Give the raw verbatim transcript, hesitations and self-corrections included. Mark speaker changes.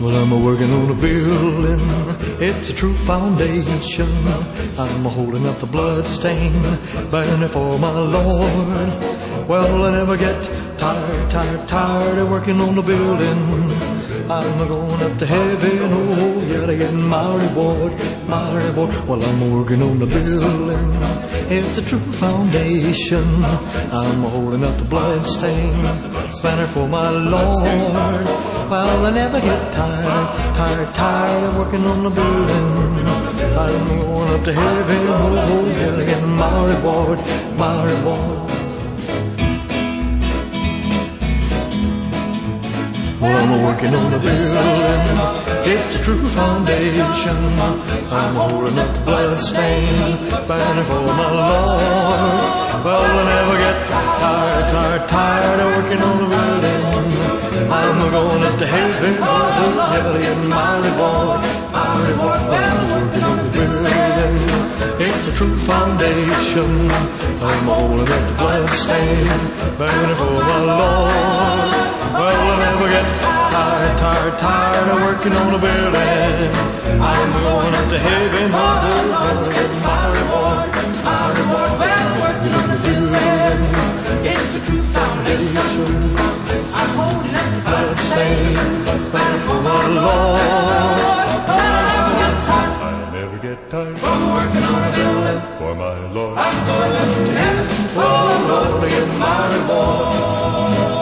Speaker 1: Well, I'm a working on a building, it's a true foundation. I'm a holding up the bloodstained banner for my Lord. Well, I never get tired, tired, tired of working on the building. I'm a going up to heaven, oh yeah, to get my reward, my reward. Well, I'm working on the building, it's a true foundation. I'm a holding up the bloodstained banner for my Lord. Well, I never get tired, tired, tired of working on the building. I'm going up to heaven, oh yeah, to get my reward, my reward. Well, I'm working on the building, it's a true foundation. I'm holding up the bloodstained banner for my Lord. Well, I never get tired, tired, tired of working on the building. I'm going up to heaven, oh, yeah, get my reward, my reward. I'm working on the building, it's a true foundation. I'm holding up the bloodstained banner for my Lord. Well, I never get tired, tired, tired of working on a building. I'm going up to heaven, oh, oh, get my reward, my reward. Well, I'm working on the building, it's a true foundation. I'm holding up the bloodstained banner for my Lord. I never get tired from working on a building for my Lord. I'm going up to heaven, oh Lord, to get my reward.